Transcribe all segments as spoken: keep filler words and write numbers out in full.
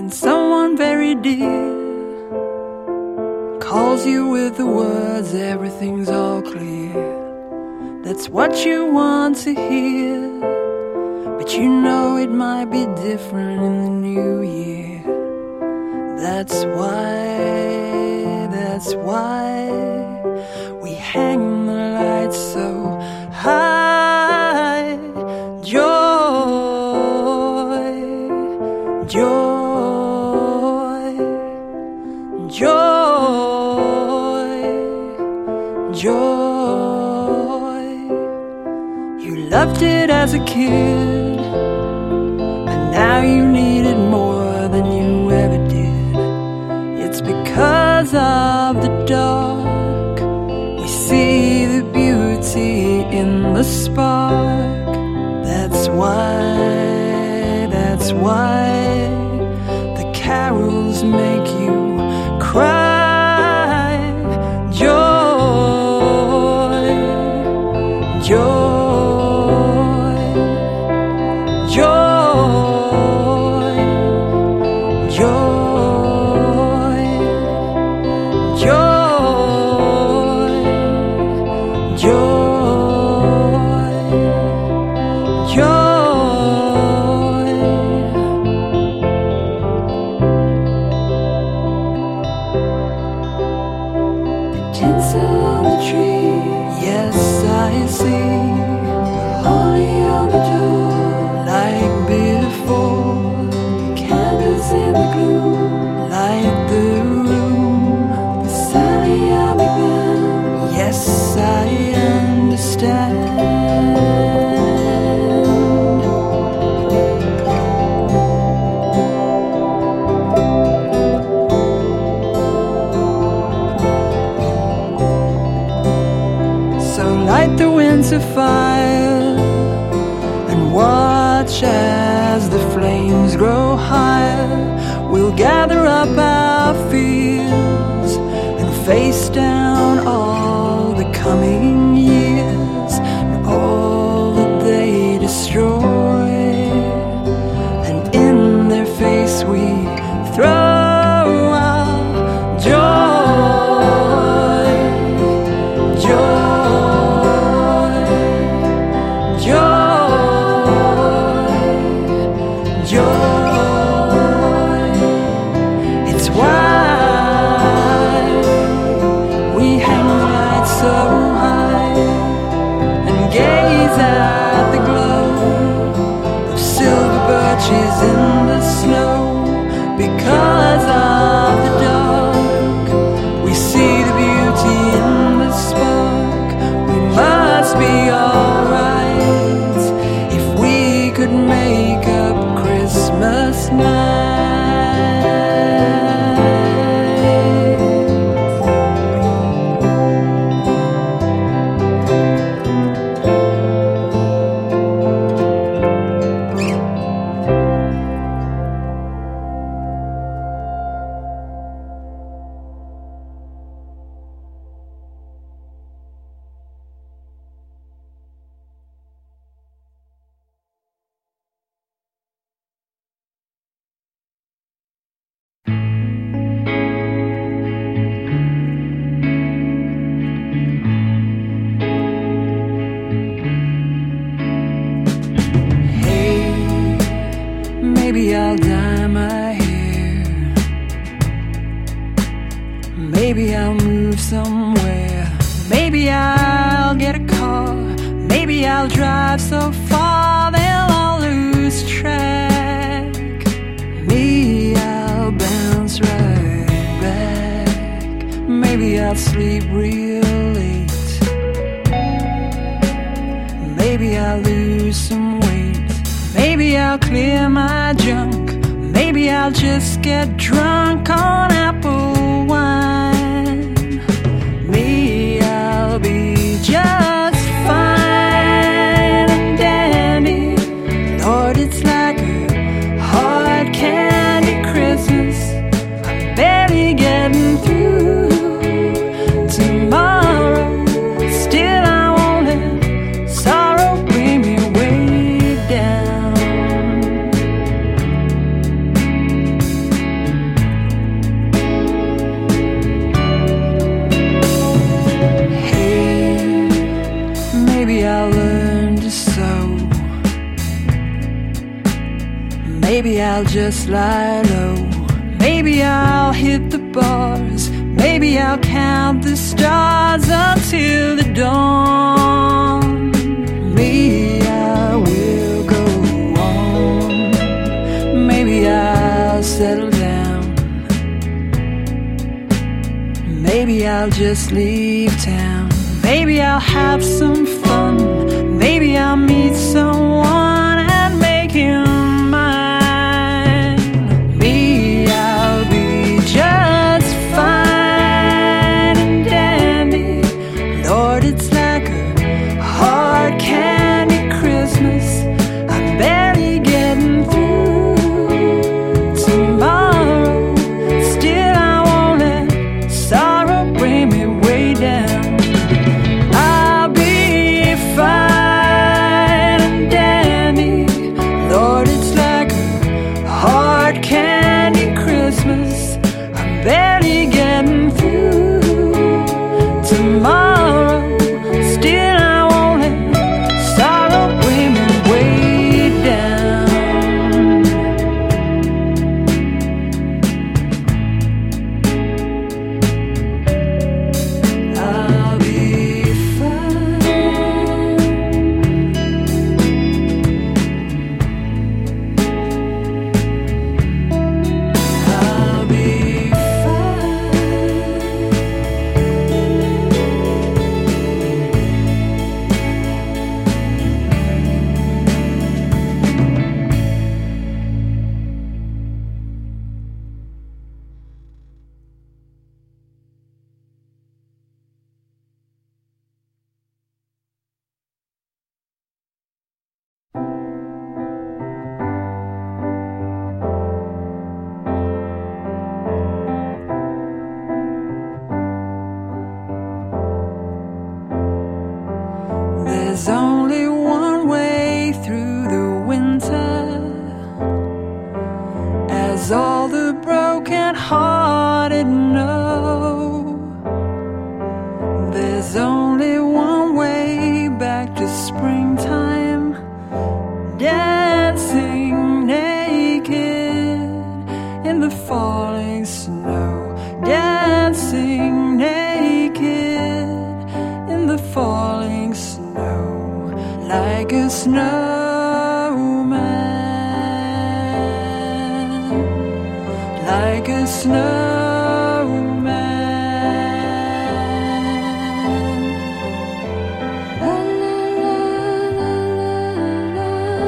when someone very dear calls you with the words, everything's all clear. That's what you want to hear, but you know it might be different in the new year. That's why, that's why we hang the lights so high. Joy, joy, joy, joy. You loved it as a kid, and now you need it more than you ever did. It's because of the dark we see the beauty in the spark. That's why, that's why the carols make you cry. Joy, joy, joy, joy, joy, joy. To fire and watch as the flames grow higher. We'll gather up our fears and face down all the coming years and all that they destroy, and in their face we throw our joy, joy. She's in the snow. Because of the dark we see the beauty in the spark. We must be alright if we could make up Christmas night. Maybe I'll dye my hair. Maybe I'll move somewhere. Maybe I'll get a car. Maybe I'll drive so far they'll all lose track. Me, I'll bounce right back. Maybe I'll sleep real late. Maybe I'll lose some weight. Maybe I'll clear my junk. Maybe I'll just get drunk on apple wine. Me, I'll be just fine and dandy. Lord, it's like a hard candy Christmas. I'm barely getting through tomorrow. Still I won't let sorrow bring me way down. I'll just lie low. Maybe I'll hit the bars. Maybe I'll count the stars until the dawn. Maybe I will go on. Maybe I'll settle down. Maybe I'll just leave town. Maybe I'll have some fun. Maybe I'll meet someone and make him mine. Maybe I'll be just fine and dandy. Lord, it's like a hard candy Christmas. I'm barely getting through tomorrow. Still I won't let sorrow bring me way down. I'll be fine and dandy. Lord, it's like a hard candy Christmas. I'm barely getting through tomorrow. Still I won't let sorrow bring me way down. I'll be fine. I'll be There's only one way through the winter, as all the broken-hearted know. There's only one way back to springtime, dancing naked in the falling snow, dancing naked in the falling snow. Like a snowman, like a snowman. La, la, la, la,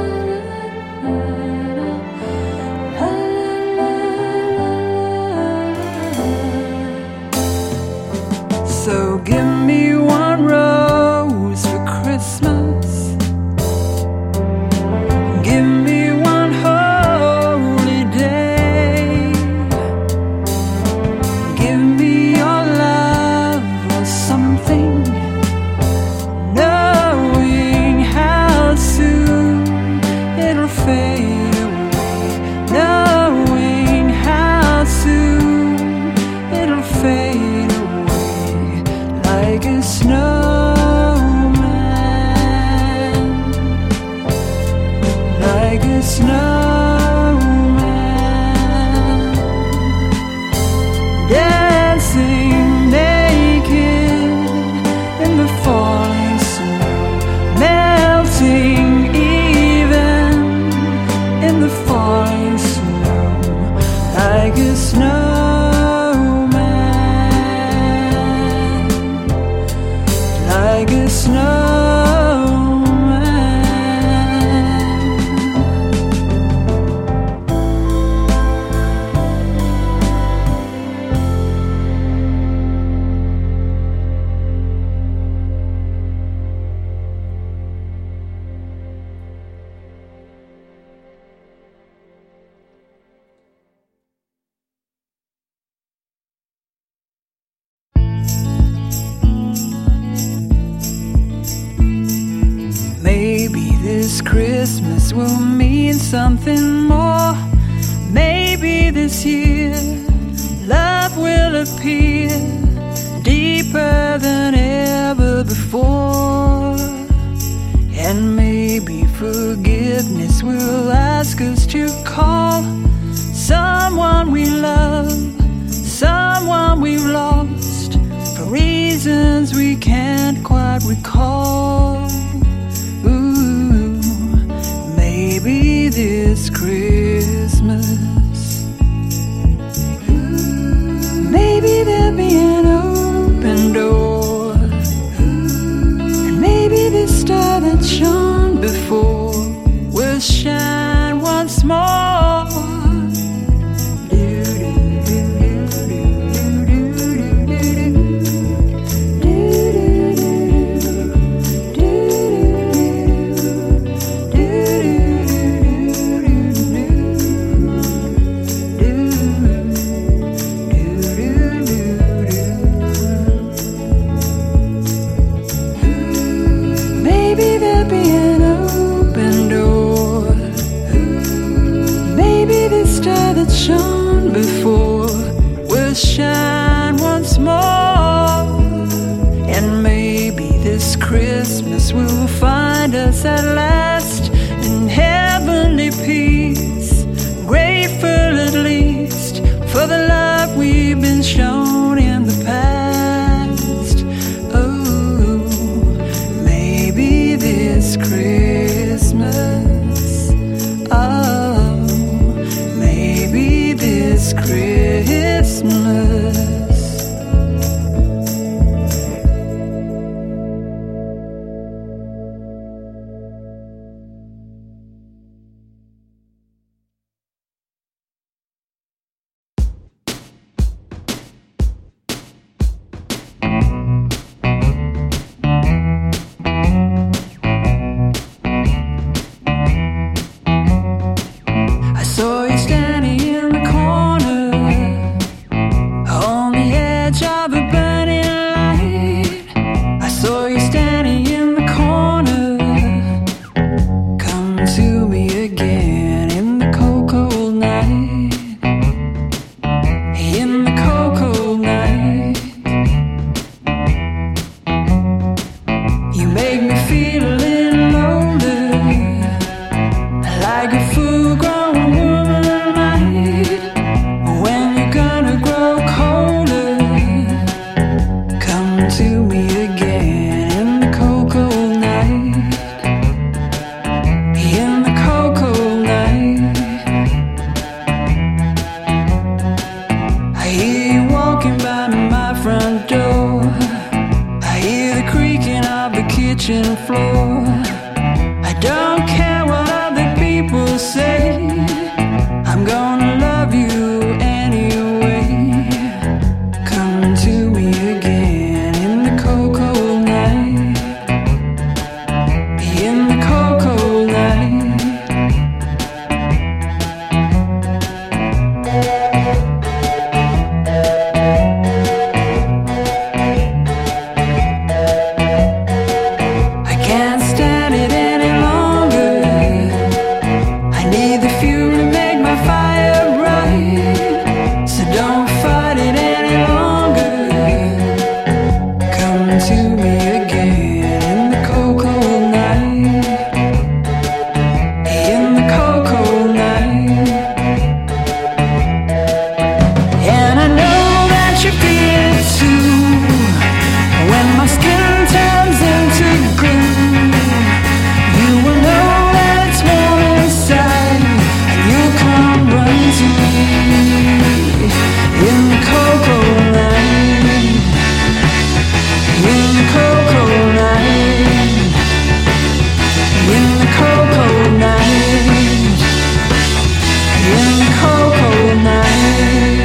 la, la, la. So give me one rose for Christmas. Give me one holy day. Give me your love or something, knowing how soon it'll fade away, knowing how soon it'll fade away. Like a snowman, like a snowman, dancing naked in the falling snow, melting even in the falling snow. Like a snowman, like a snowman. Maybe this Christmas will mean something more. Maybe this year love will appear deeper than ever before. And maybe forgiveness will ask us to call someone we love, someone we've lost for reasons we can't quite recall. Ooh, maybe this Christmas, maybe there'll be an open door, and maybe this star that shone before will shine once more. Shone before will shine once more, and maybe this Christmas will find us at last in heavenly peace, grateful at least for the love we've been shown in the past. Oh, maybe this Christmas, oh, this Christmas. I saw you standing in the corner on the edge of a burning light. I saw you standing in the corner. Come to me again in the cold, cold night. In the cold, cold night. You make me feel a little older, like a full-grown woman might. When you're gonna grow colder, come to me again in the cold, cold night. In the cold, cold night. I hear you walking by my front door. I hear the creaking of the kitchen floor. I don't care what other people say, I'm gonna love you anyway. Come to me again in the cold, cold night. In the cold, cold night. I can't stand it any longer. I need the fuel to make my fire bright. So don't fight it any longer. Come to me again in the cold, cold night. In the cold, cold night. And I know that you feel it too, when my skin turns into glue. You will know that it's warm inside, and you'll come run to me in the cold, cold night. In the cold, cold night. In the cold, cold night. In the cold, cold night.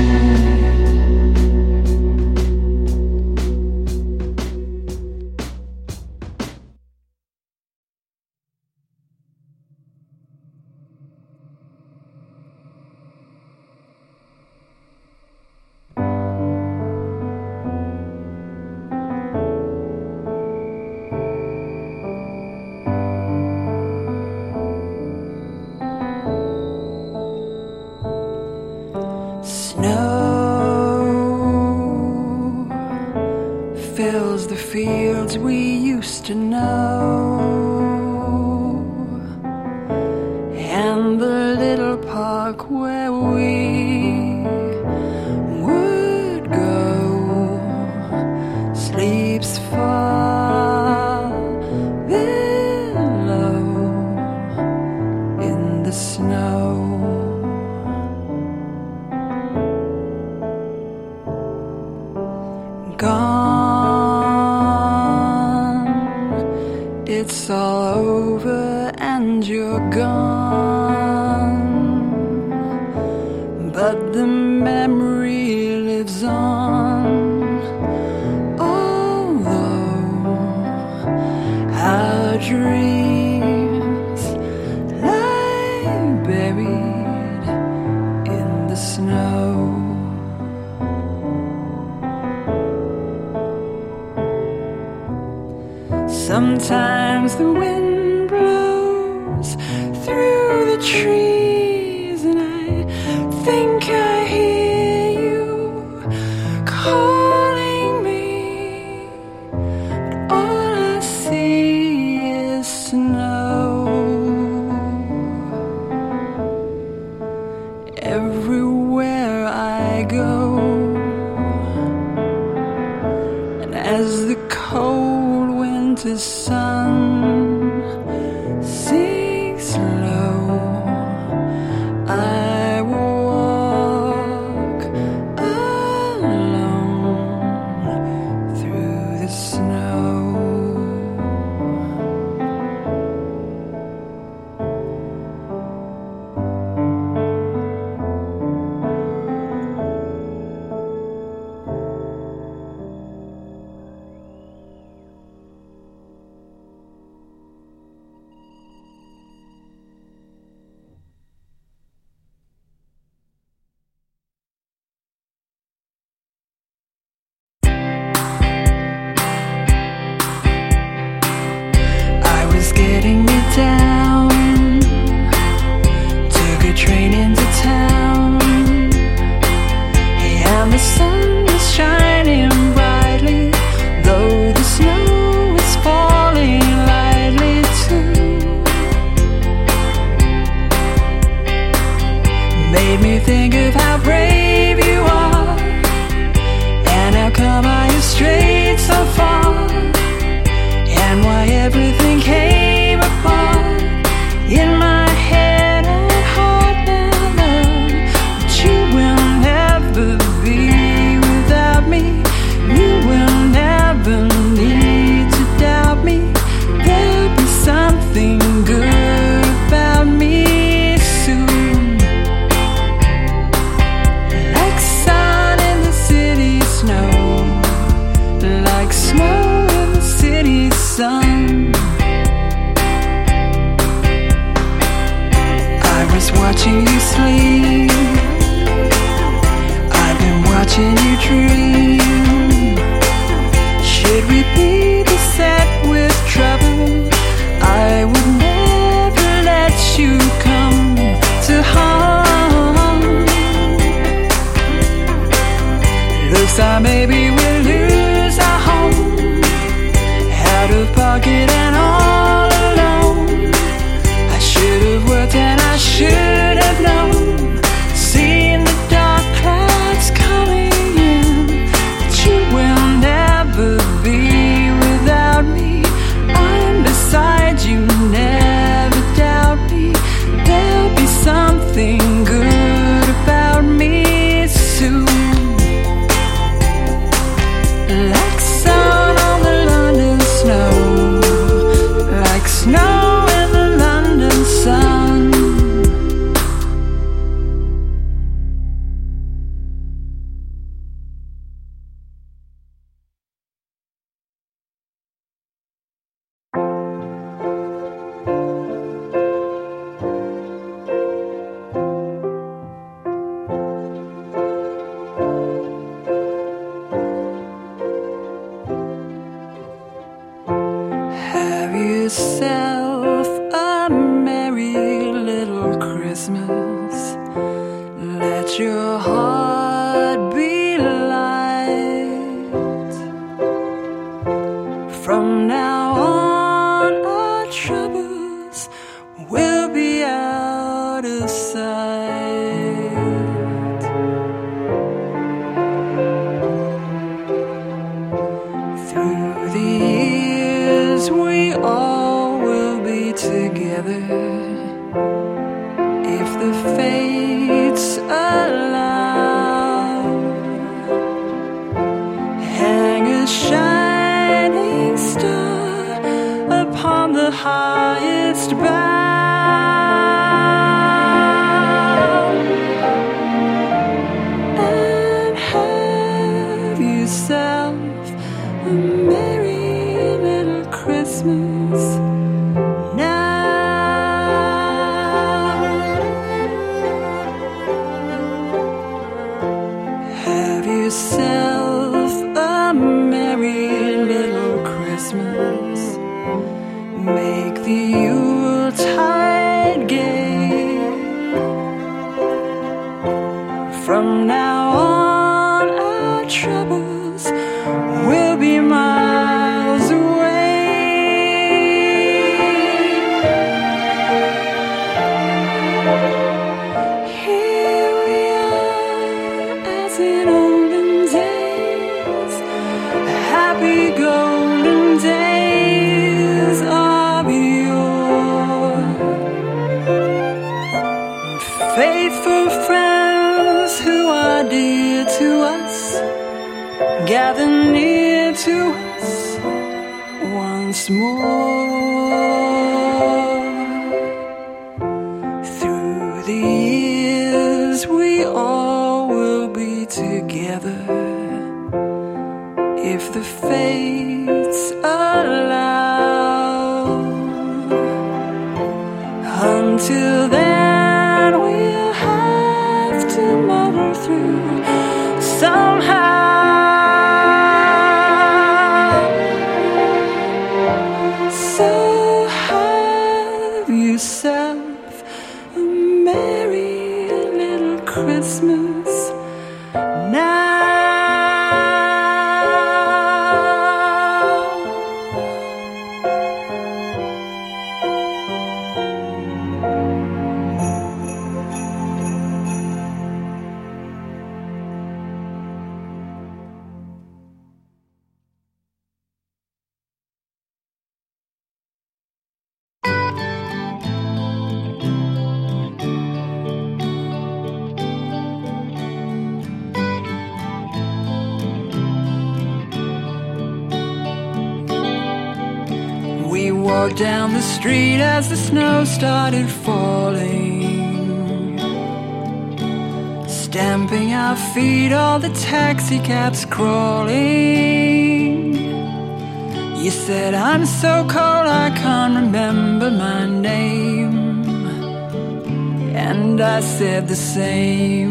Snow fills the fields we used to know, and the little park where we gone. It's all over and you're gone, but the memory lives on. Although our dreams lie buried in the snow. Sometimes the wind blows through the trees, and I think I hear you calling me, but all I see is snow. Everywhere I go, and as the cold winter sun sinks low, I walk alone through the snow. Getting me down, took a train into town, and the sun is shining brightly, though the snow is falling lightly too. Made me think of how brave you are, and how come I have strayed so far, and why everything came apart in my head and heart now, but you will never be without me. You will never need to doubt me. There'll be something good about me soon, like sun in the city snow, like snow in the city sun. Watching you sleep, I've been watching you dream. Should we be beset with trouble, I would never let you come to harm. Looks like maybe we'll lose our home, out of pocket and all alone. I should have worked and I should have known, seen the dark clouds coming in, but you will never be without me. I'm beside you, never doubt me. There'll be something good about me soon, like sun on the London snow, like snow in the London sun. Yourself a merry little Christmas. Let your heart be light. From now on, our troubles will be out of sight. Through the years, we all will be together if the fates allow. From now on, our troubles will be miles away. Here we are, as in olden days, happy golden days of yore. Faithful friends who are dear to us, gather near to us once more. Through the years we all will be together, if the fates allow. Until then we'll have to muddle through somehow. So have yourself a merry little Christmas now. We walked down the street as the snow started falling, stamping our feet, all the taxi cabs crawling. You said, I'm so cold I can't remember my name, and I said the same.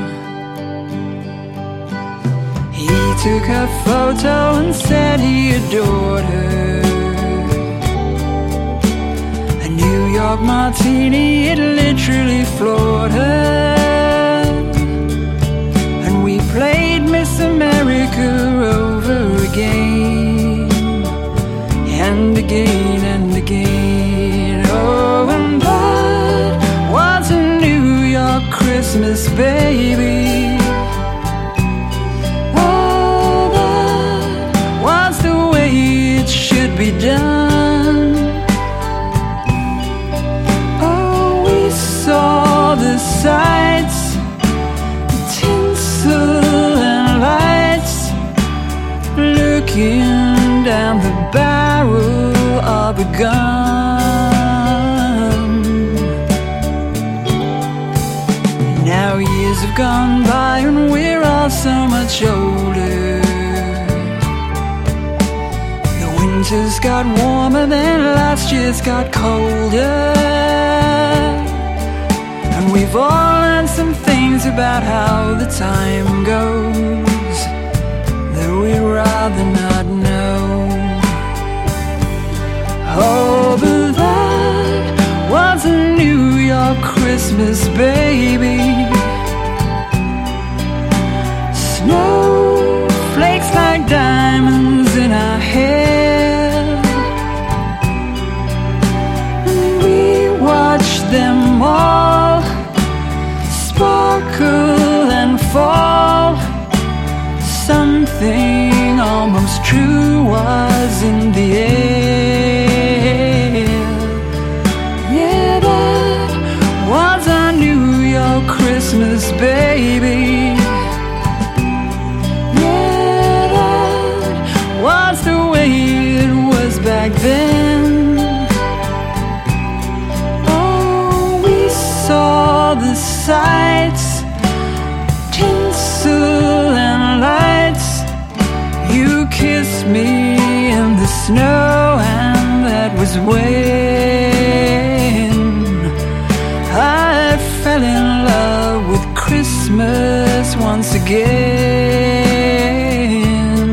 He took her photo and said he adored her. New York martini, it literally floored her. And we played Miss America over again, and again and again. Oh, and that was a New York Christmas, baby. Oh, that was the way it should be done. Saw the sights, the tinsel and lights, looking down the barrel of a gun. Now years have gone by and we're all so much older. The winters got warmer, then last year's got colder. We've all learned some things about how the time goes that we'd rather not know. Oh, but that was a New York Christmas, baby. Snowflakes like diamonds in our hair, and we watched them all sparkle and fall. Something almost true was in the air. Yeah, that was our New York Christmas, baby. Yeah, that was the way it was back then. Oh, we saw the sights, tinsel and lights. You kissed me in the snow, and that was when I fell in love with Christmas once again.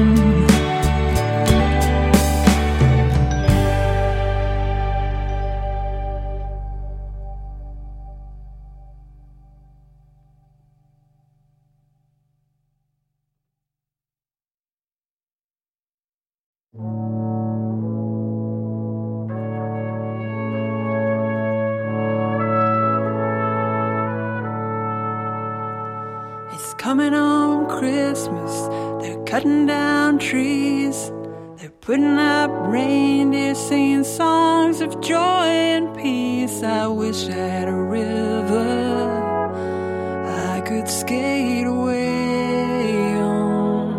coming on Christmas. They're cutting down trees. They're putting up reindeer, singing songs of joy and peace. I wish I had a river I could skate away on.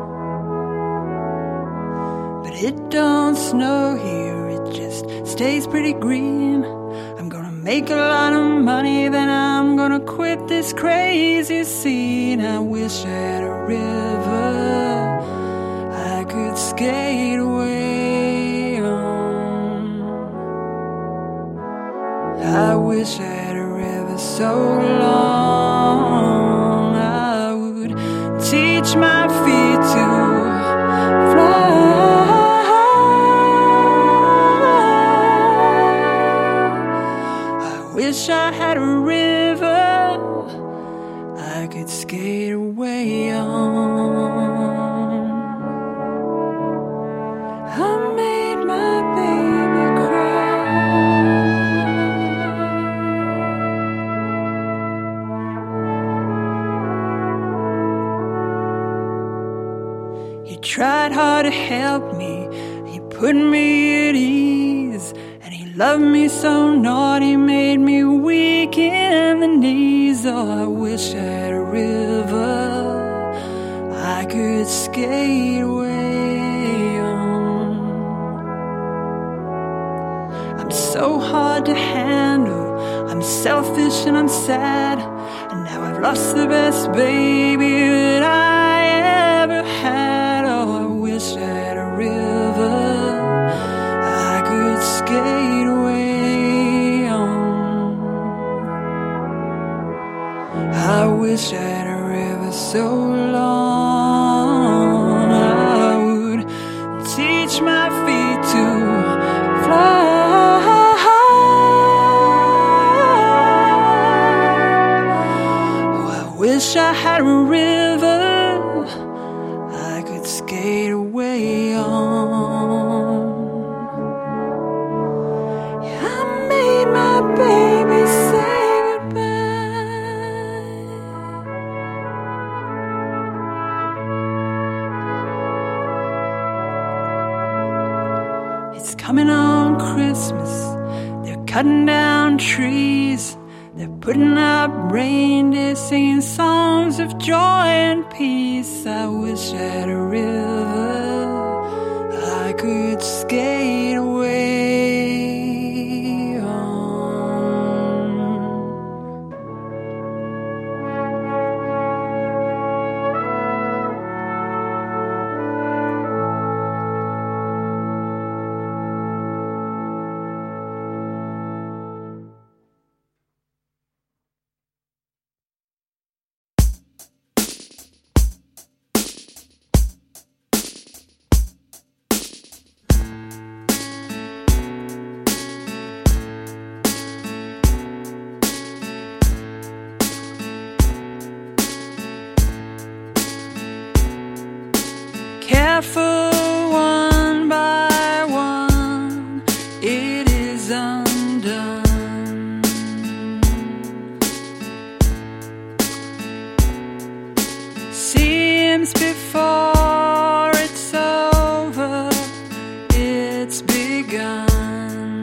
But it don't snow here, it just stays pretty green. I'm gonna make a lot of money, then I'm gonna quit this crazy scene. I wish I had a river I could skate away on. I wish I had a river so long I would teach my feet to fly. I wish I had a river I could skate away on. I made my baby cry. He tried hard to help me, he put me at ease, and he loved me so naughty, made me weak in the knees. Oh, I wish I had a river I could skate away on. I'm so hard to handle, I'm selfish and I'm sad, and now I've lost the best baby that I ever had. Oh, I wish I had a river I could skate away on. I wish I had a river so long I would teach my feet to fly. Oh, I wish I had a river I could skate away on. Yeah, I made my baby say goodbye. It's coming on Christmas. They're cutting down trees. They're putting up reindeer, singing songs of joy and peace. I wish I had a river I could skate away on. Careful, one by one, it is undone. Seems before it's over, it's begun.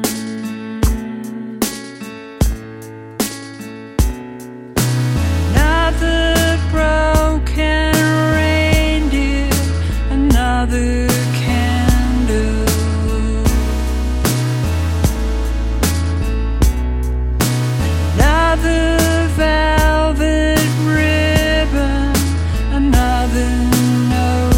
Another broken reindeer, another candle, another velvet ribbon, another note.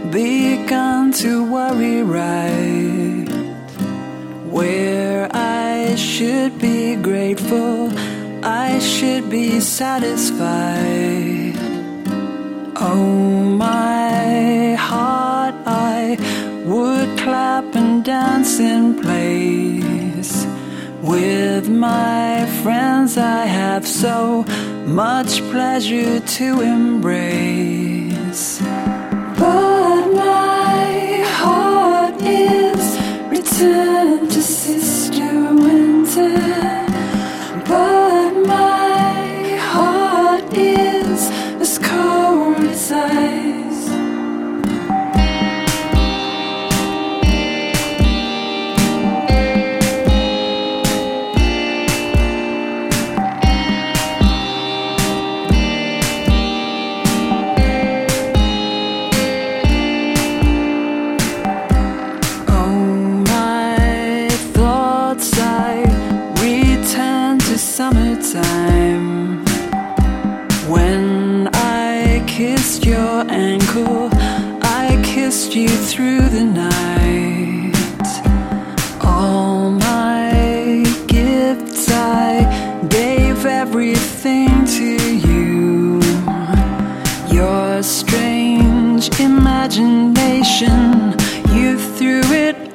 begun to worry right where I should be grateful, I should be satisfied. Oh, my heart, I would clap and dance in place. With my friends I have so much pleasure to embrace. But my heart is returned to Sister Winter. But my heart is as cold as ice. Summertime, when I kissed your ankle, I kissed you through the night. All my gifts I gave everything to you. Your strange imagination, you threw it